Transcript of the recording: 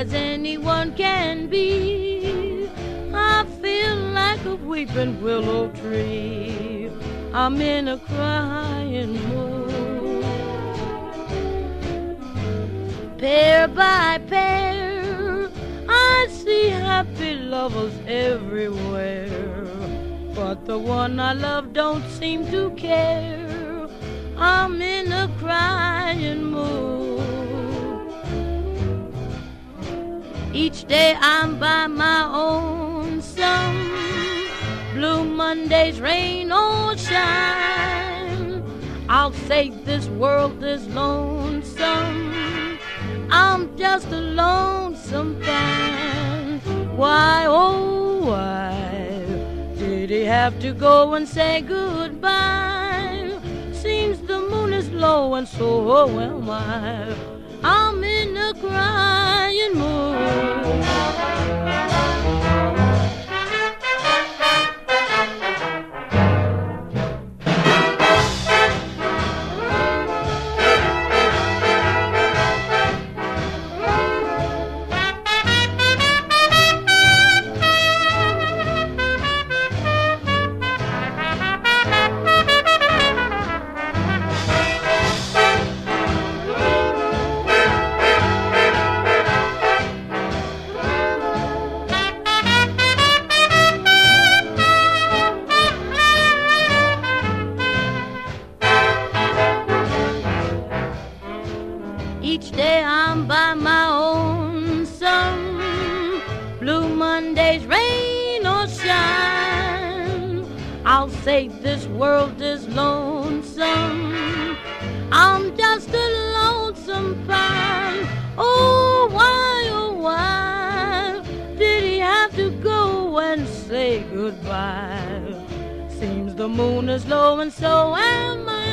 as anyone can be. I feel like a weeping willow tree. I'm in a crying mood. Pair by pair, I see happy lovers everywhere, but the one I love don't seem to care. I'm in a crying mood. Each day I'm by my own. Some blue Mondays, rain or shine, I'll say this world is lonesome. I'm just a lonesome fan. Why, oh why did he have to go and say goodbye? Seems the moon is low and so am I. I'm in a crying mood. Each day I'm by my own. Some blue Mondays, rain or shine, I'll say this world is lonesome. I'm just a lonesome fan. Oh why did he have to go and say goodbye? Seems the moon is low and so am I.